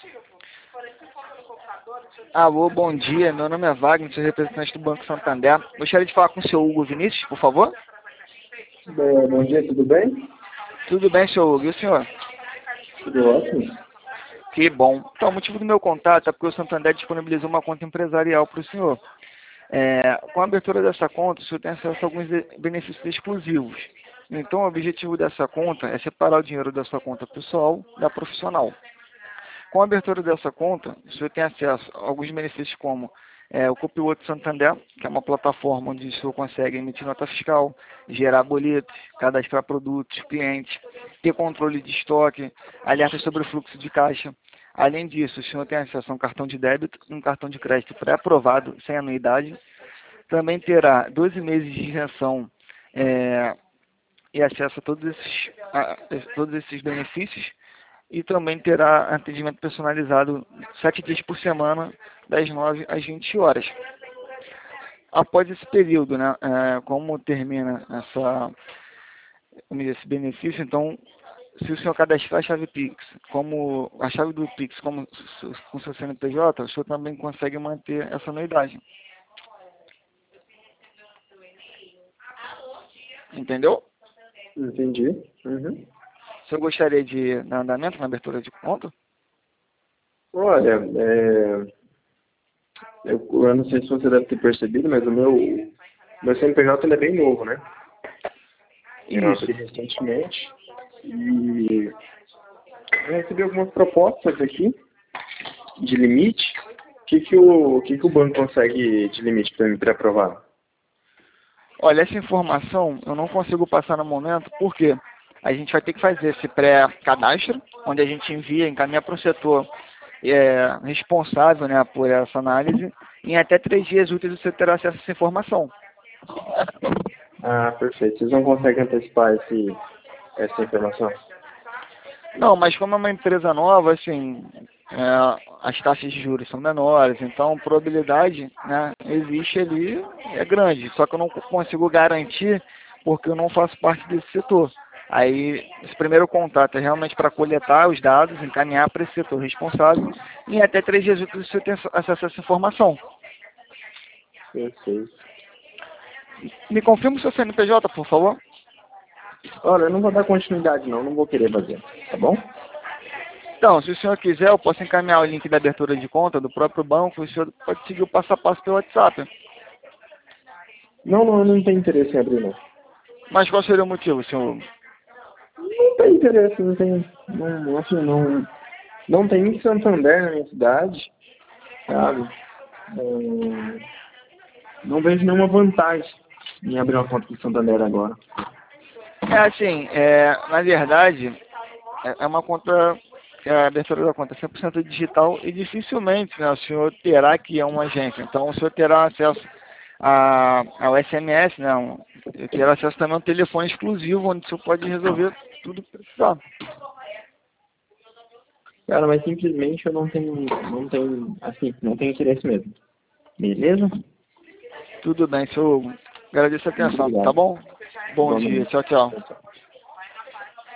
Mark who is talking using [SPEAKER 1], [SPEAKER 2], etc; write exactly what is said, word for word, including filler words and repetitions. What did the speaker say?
[SPEAKER 1] Alô, bom dia. Meu nome é Wagner, sou representante do Banco Santander. Gostaria de falar com o senhor Hugo Vinícius, por favor?
[SPEAKER 2] Bom, bom dia, tudo bem?
[SPEAKER 1] Tudo bem, senhor Hugo. E o senhor?
[SPEAKER 2] Tudo ótimo.
[SPEAKER 1] Que bom. Então, o motivo do meu contato é porque o Santander disponibilizou uma conta empresarial para o senhor. É, com a abertura dessa conta, o senhor tem acesso a alguns benefícios exclusivos. Então, o objetivo dessa conta é separar o dinheiro da sua conta pessoal da profissional. Com a abertura dessa conta, o senhor tem acesso a alguns benefícios como é, o Copiloto Santander, que é uma plataforma onde o senhor consegue emitir nota fiscal, gerar boletos, cadastrar produtos, clientes, ter controle de estoque, alertas sobre o fluxo de caixa. Além disso, o senhor tem acesso a um cartão de débito e um cartão de crédito pré-aprovado, sem anuidade. Também terá doze meses de isenção é, e acesso a todos esses, a, a todos esses benefícios. E também terá atendimento personalizado sete dias por semana, das nove às vinte horas. Após esse período, né, é, como termina essa, esse benefício, então, se o senhor cadastrar a chave Pix, como a chave do Pix como com seu C N P J, o senhor também consegue manter essa anuidade. Entendeu?
[SPEAKER 2] Entendi. Uhum.
[SPEAKER 1] O senhor gostaria de dar andamento na abertura de conta?
[SPEAKER 2] Olha, é, eu, eu não sei se você deve ter percebido, mas o meu, meu C N P J ele é bem novo, né? Eu
[SPEAKER 1] Isso.
[SPEAKER 2] abri recentemente e eu recebi algumas propostas aqui de limite. O que, que, o, o que, que o banco consegue de limite para me pré-aprovar?
[SPEAKER 1] Olha, essa informação eu não consigo passar no momento, porque a gente vai ter que fazer esse pré-cadastro, onde a gente envia, encaminha para o setor é, responsável, né, por essa análise, e em até três dias úteis você terá acesso a essa informação.
[SPEAKER 2] Ah, perfeito. Vocês não conseguem antecipar esse, essa informação?
[SPEAKER 1] Não, mas como é uma empresa nova, assim, é, as taxas de juros são menores, então a probabilidade, né, existe ali, é grande, só que eu não consigo garantir porque eu não faço parte desse setor. Aí, esse primeiro contato é realmente para coletar os dados, encaminhar para esse setor responsável, e em até três dias úteis você tem acesso a essa informação.
[SPEAKER 2] Perfeito.
[SPEAKER 1] Me confirma o seu C N P J, por favor?
[SPEAKER 2] Olha, eu não vou dar continuidade não, não vou querer fazer, tá bom?
[SPEAKER 1] Então, se o senhor quiser, eu posso encaminhar o link da abertura de conta do próprio banco, o senhor pode seguir o passo a passo pelo WhatsApp.
[SPEAKER 2] Não, não, eu não tenho interesse em abrir não.
[SPEAKER 1] Mas qual seria o motivo, senhor?
[SPEAKER 2] Não tem interesse, não tem, não, assim, não, não tem nem Santander na minha cidade, sabe? Não, não vejo nenhuma vantagem em abrir uma conta com Santander agora.
[SPEAKER 1] É assim, é, na verdade, é é uma conta, é a abertura da conta é cem por cento digital e dificilmente, né, o senhor terá que ir a uma agência. Então, o senhor terá acesso a, ao S M S, né, um, terá acesso também a um telefone exclusivo, onde o senhor pode resolver tudo que precisar.
[SPEAKER 2] Cara, mas simplesmente eu não tenho, não tenho, assim, não tenho interesse mesmo. Beleza?
[SPEAKER 1] Tudo bem, senhor. Agradeço a
[SPEAKER 2] Muito
[SPEAKER 1] atenção, tá
[SPEAKER 2] obrigado.
[SPEAKER 1] bom? Bom dia,
[SPEAKER 2] Igualmente.
[SPEAKER 1] tchau, tchau.
[SPEAKER 2] Tchau, tchau.